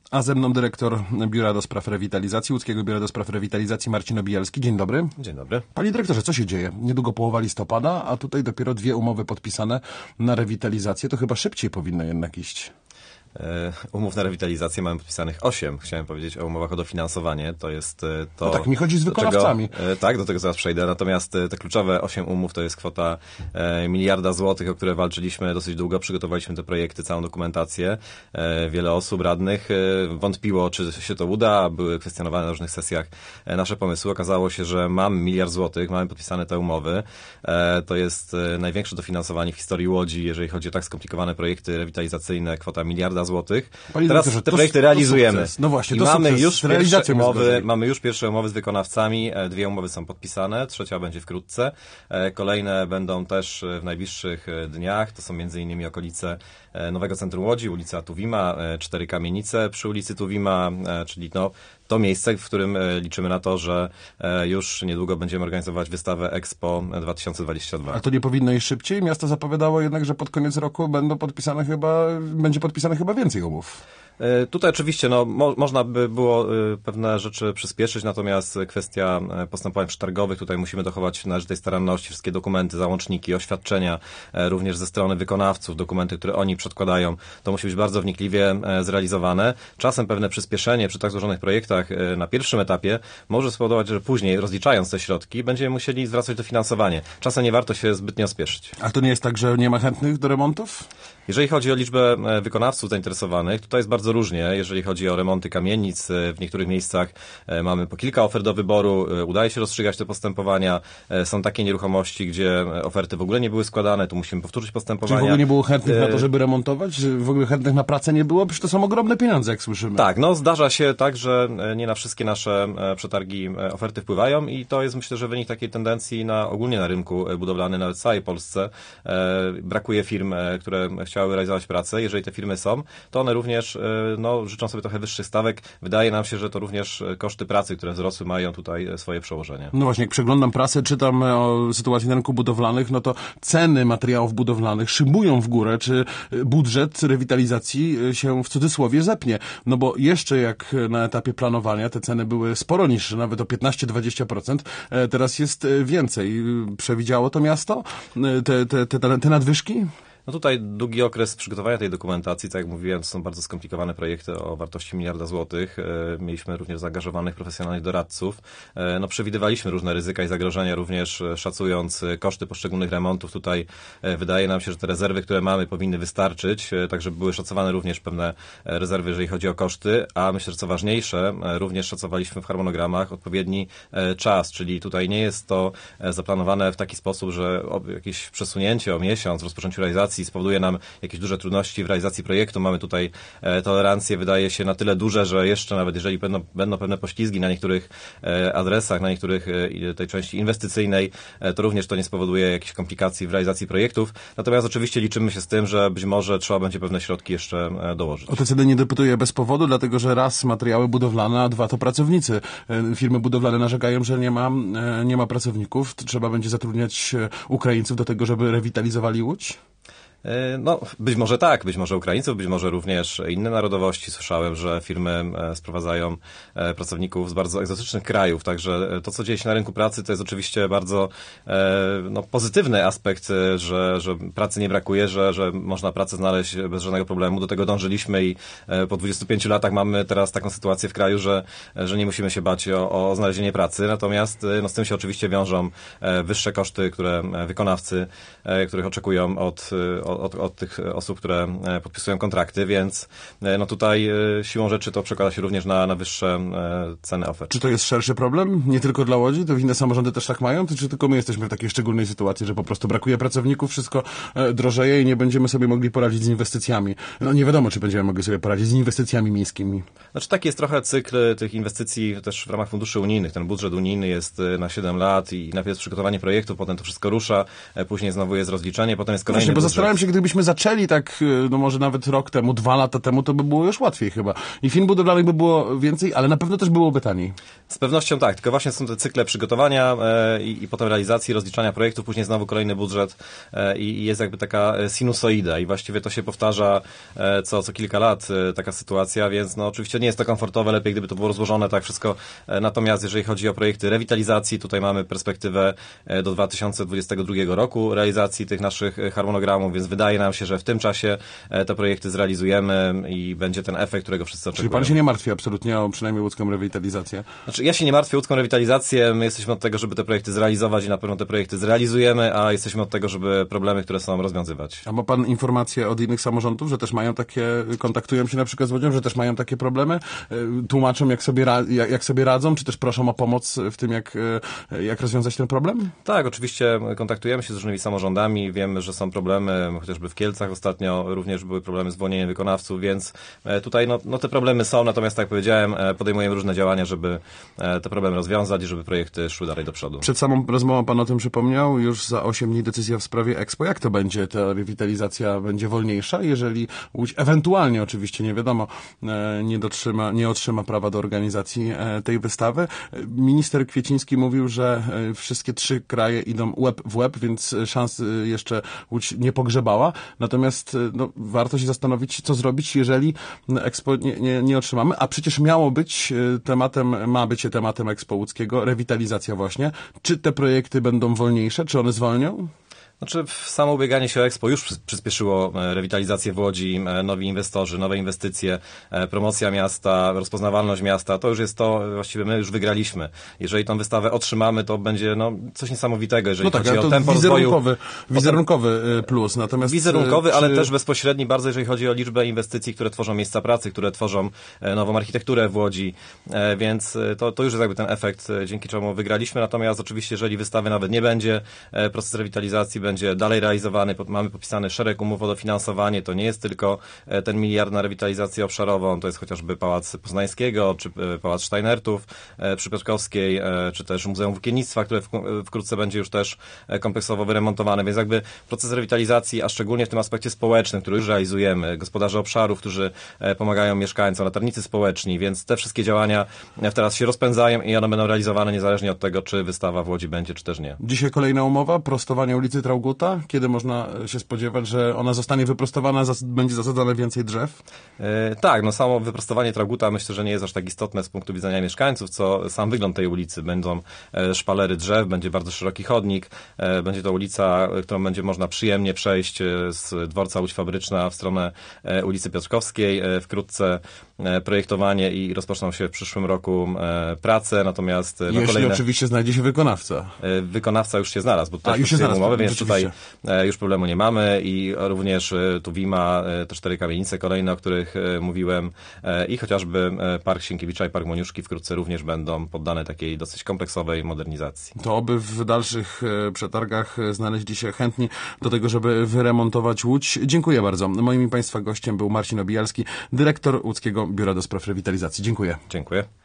A ze mną dyrektor Biura do Spraw Rewitalizacji, Łódzkiego Biura do Spraw Rewitalizacji Marcin Obielski. Dzień dobry. Dzień dobry. Panie dyrektorze, co się dzieje? Niedługo połowa listopada, a tutaj dopiero 2 umowy podpisane na rewitalizację. To chyba szybciej powinno jednak iść. Umów na rewitalizację mamy podpisanych 8. Chciałem powiedzieć o umowach o dofinansowanie. To jest to... No tak, mi chodzi z wykonawcami. Tak, do tego zaraz przejdę. Natomiast te kluczowe 8 umów to jest kwota 1 miliarda złotych, o które walczyliśmy dosyć długo. Przygotowaliśmy te projekty, całą dokumentację. Wiele osób, radnych wątpiło, czy się to uda. Były kwestionowane na różnych sesjach nasze pomysły. Okazało się, że mamy 1 miliard złotych, mamy podpisane te umowy. To jest największe dofinansowanie w historii Łodzi, jeżeli chodzi o tak skomplikowane projekty rewitalizacyjne. Kwota 1 miliarda złotych. Teraz te projekty realizujemy. No właśnie, i mamy już pierwsze umowy z wykonawcami. 2 umowy są podpisane, 3 będzie wkrótce. Kolejne będą też w najbliższych dniach. To są m.in. okolice Nowego Centrum Łodzi, ulica Tuwima, 4 kamienice przy ulicy Tuwima, czyli to miejsce, w którym liczymy na to, że już niedługo będziemy organizować wystawę Expo 2022. A to nie powinno iść szybciej? Miasto zapowiadało jednak, że pod koniec roku będzie podpisane chyba więcej umów. Tutaj oczywiście można by było pewne rzeczy przyspieszyć, natomiast kwestia postępowań przetargowych, tutaj musimy dochować należytej staranności, wszystkie dokumenty, załączniki, oświadczenia, również ze strony wykonawców, dokumenty, które oni przedkładają, to musi być bardzo wnikliwie zrealizowane. Czasem pewne przyspieszenie przy tak złożonych projektach na pierwszym etapie może spowodować, że później, rozliczając te środki, będziemy musieli zwracać dofinansowanie. Czasem nie warto się zbytnio spieszyć. A to nie jest tak, że nie ma chętnych do remontów? Jeżeli chodzi o liczbę wykonawców zainteresowanych, tutaj jest bardzo różnie. Jeżeli chodzi o remonty kamienic, w niektórych miejscach mamy po kilka ofert do wyboru, udaje się rozstrzygać te postępowania. Są takie nieruchomości, gdzie oferty w ogóle nie były składane, tu musimy powtórzyć postępowania. Czyli w ogóle nie było chętnych na to, żeby remontować? W ogóle chętnych na pracę nie było? Przecież to są ogromne pieniądze, jak słyszymy. Tak, zdarza się tak, że nie na wszystkie nasze przetargi oferty wpływają i to jest, myślę, że wynik takiej tendencji ogólnie na rynku budowlanym, nawet w całej Polsce. Brakuje firm, które chciały realizować pracę. Jeżeli te firmy są, to one również życzą sobie trochę wyższych stawek. Wydaje nam się, że to również koszty pracy, które wzrosły, mają tutaj swoje przełożenie. No właśnie, jak przeglądam prasę, czytam o sytuacji na rynku budowlanych, no to ceny materiałów budowlanych szybują w górę. Czy budżet rewitalizacji się w cudzysłowie zepnie? No bo jeszcze jak na etapie planowania te ceny były sporo niższe, nawet o 15-20%, teraz jest więcej. Przewidziało to miasto te nadwyżki? Tutaj długi okres przygotowania tej dokumentacji, tak jak mówiłem, to są bardzo skomplikowane projekty o wartości 1 miliarda złotych. Mieliśmy również zaangażowanych profesjonalnych doradców. Przewidywaliśmy różne ryzyka i zagrożenia, również szacując koszty poszczególnych remontów. Tutaj wydaje nam się, że te rezerwy, które mamy, powinny wystarczyć, także były szacowane również pewne rezerwy, jeżeli chodzi o koszty, a myślę, że co ważniejsze, również szacowaliśmy w harmonogramach odpowiedni czas, czyli tutaj nie jest to zaplanowane w taki sposób, że jakieś przesunięcie o miesiąc w rozpoczęciu realizacji spowoduje nam jakieś duże trudności w realizacji projektu. Mamy tutaj tolerancje, wydaje się, na tyle duże, że jeszcze nawet jeżeli będą pewne poślizgi na niektórych adresach, na niektórych tej części inwestycyjnej, to również to nie spowoduje jakichś komplikacji w realizacji projektów. Natomiast oczywiście liczymy się z tym, że być może trzeba będzie pewne środki jeszcze dołożyć. O te ceny nie dopytuję bez powodu, dlatego że raz materiały budowlane, a 2 to pracownicy. Firmy budowlane narzekają, że nie ma pracowników. Trzeba będzie zatrudniać Ukraińców do tego, żeby rewitalizowali Łódź? Być może tak, być może Ukraińców, być może również inne narodowości. Słyszałem, że firmy sprowadzają pracowników z bardzo egzotycznych krajów, także to, co dzieje się na rynku pracy, to jest oczywiście bardzo pozytywny aspekt, że pracy nie brakuje, że można pracę znaleźć bez żadnego problemu. Do tego dążyliśmy i po 25 latach mamy teraz taką sytuację w kraju, że nie musimy się bać o znalezienie pracy. Natomiast z tym się oczywiście wiążą wyższe koszty, które wykonawcy, których oczekują od tych osób, które podpisują kontrakty, więc tutaj siłą rzeczy to przekłada się również na wyższe ceny ofert. Czy to jest szerszy problem? Nie tylko dla Łodzi? To inne samorządy też tak mają? Czy tylko my jesteśmy w takiej szczególnej sytuacji, że po prostu brakuje pracowników, wszystko drożeje i nie będziemy sobie mogli poradzić z inwestycjami? Nie wiadomo, czy będziemy mogli sobie poradzić z inwestycjami miejskimi. Taki jest trochę cykl tych inwestycji też w ramach funduszy unijnych. Ten budżet unijny jest na 7 lat i najpierw jest przygotowanie projektów, potem to wszystko rusza, później znowu jest rozliczenie, potem jest kolejny budżet. Zastanawiam się, gdybyśmy zaczęli tak, no może nawet rok temu, 2 lata temu, to by było już łatwiej chyba. I firm budowlanych by było więcej, ale na pewno też byłoby taniej. Z pewnością tak, tylko właśnie są te cykle przygotowania i potem realizacji, rozliczania projektów, później znowu kolejny budżet i jest jakby taka sinusoida i właściwie to się powtarza co kilka lat taka sytuacja, więc no oczywiście nie jest to komfortowe, lepiej gdyby to było rozłożone tak wszystko. Natomiast jeżeli chodzi o projekty rewitalizacji, tutaj mamy perspektywę do 2022 roku realizacji tych naszych harmonogramów, więc wydaje nam się, że w tym czasie te projekty zrealizujemy i będzie ten efekt, którego wszyscy oczekują. Czyli pan się nie martwi absolutnie o przynajmniej łódzką rewitalizację? Znaczy, ja się nie martwię o łódzką rewitalizację, my jesteśmy od tego, żeby te projekty zrealizować i na pewno te projekty zrealizujemy, a jesteśmy od tego, żeby problemy, które są, rozwiązywać. A ma pan informacje od innych samorządów, że też mają takie, kontaktują się na przykład z Łodzią, że też mają takie problemy? Tłumaczą, jak sobie radzą, czy też proszą o pomoc w tym, jak rozwiązać ten problem? Tak, oczywiście kontaktujemy się z różnymi samorządami, wiemy, że są problemy, chociażby w Kielcach ostatnio również były problemy z zwolnieniem wykonawców, więc tutaj no te problemy są, natomiast tak jak powiedziałem, podejmujemy różne działania, żeby te problemy rozwiązać i żeby projekty szły dalej do przodu. Przed samą rozmową pan o tym przypomniał, już za 8 dni decyzja w sprawie Expo. Jak to będzie? Ta rewitalizacja będzie wolniejsza, jeżeli Łódź ewentualnie, oczywiście nie wiadomo, nie otrzyma prawa do organizacji tej wystawy? Minister Kwieciński mówił, że wszystkie 3 kraje idą łeb w łeb, więc szans jeszcze Łódź nie pogrzebała. Natomiast no, warto się zastanowić, co zrobić, jeżeli Expo nie otrzymamy. A przecież ma być tematem Expo łódzkiego rewitalizacja właśnie. Czy te projekty będą wolniejsze? Czy one zwolnią? Znaczy, samo ubieganie się o Expo już przyspieszyło rewitalizację w Łodzi, nowi inwestorzy, nowe inwestycje, promocja miasta, rozpoznawalność miasta, to już jest to, właściwie my już wygraliśmy. Jeżeli tą wystawę otrzymamy, to będzie coś niesamowitego, jeżeli chodzi o tempo rozwoju. Wizerunkowy plus, natomiast... Wizerunkowy, ale też bezpośredni bardzo, jeżeli chodzi o liczbę inwestycji, które tworzą miejsca pracy, które tworzą nową architekturę w Łodzi, więc to już jest jakby ten efekt, dzięki czemu wygraliśmy. Natomiast oczywiście, jeżeli wystawy nawet nie będzie, proces rewitalizacji będzie dalej realizowany. Mamy popisany szereg umów o dofinansowanie. To nie jest tylko ten 1 miliard na rewitalizację obszarową, to jest chociażby Pałac Poznańskiego, czy Pałac Steinertów przy Piotrkowskiej, czy też Muzeum Włókiennictwa, które wkrótce będzie już też kompleksowo wyremontowane. Więc jakby proces rewitalizacji, a szczególnie w tym aspekcie społecznym, który już realizujemy, gospodarze obszarów, którzy pomagają mieszkańcom, latarnicy społeczni, więc te wszystkie działania teraz się rozpędzają i one będą realizowane niezależnie od tego, czy wystawa w Łodzi będzie, czy też nie. Dzisiaj kolejna umowa, prostowanie ulicy Traugutta. Kiedy można się spodziewać, że ona zostanie wyprostowana, będzie zasadzone więcej drzew? Tak, samo wyprostowanie Traugutta myślę, że nie jest aż tak istotne z punktu widzenia mieszkańców, co sam wygląd tej ulicy. Będą szpalery drzew, będzie bardzo szeroki chodnik, będzie to ulica, którą będzie można przyjemnie przejść z dworca Łódź Fabryczna w stronę ulicy Piotrkowskiej. Wkrótce projektowanie i rozpoczną się w przyszłym roku prace, natomiast... Jeśli oczywiście znajdzie się wykonawca. Wykonawca już się znalazł, bo tutaj już się znalazł, umowy, więc tutaj już problemu nie mamy i również tu Wima, te 4 kamienice kolejne, o których mówiłem i chociażby Park Sienkiewicza i Park Moniuszki wkrótce również będą poddane takiej dosyć kompleksowej modernizacji. To oby w dalszych przetargach znaleźli się chętni do tego, żeby wyremontować Łódź. Dziękuję bardzo. Moim i Państwa gościem był Marcin Obijalski, dyrektor Łódzkiego Biura do Spraw Rewitalizacji. Dziękuję. Dziękuję.